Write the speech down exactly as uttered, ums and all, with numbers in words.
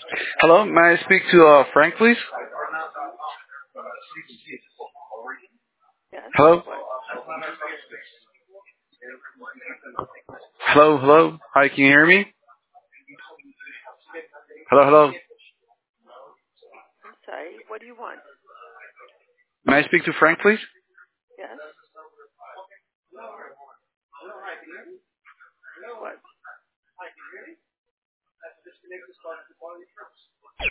Hello, may I speak to uh, Frank, please? Yes. Hello? What? Hello, hello? Hi, can you hear me? Hello, hello? I'm sorry. What do you want? May I speak to Frank, please?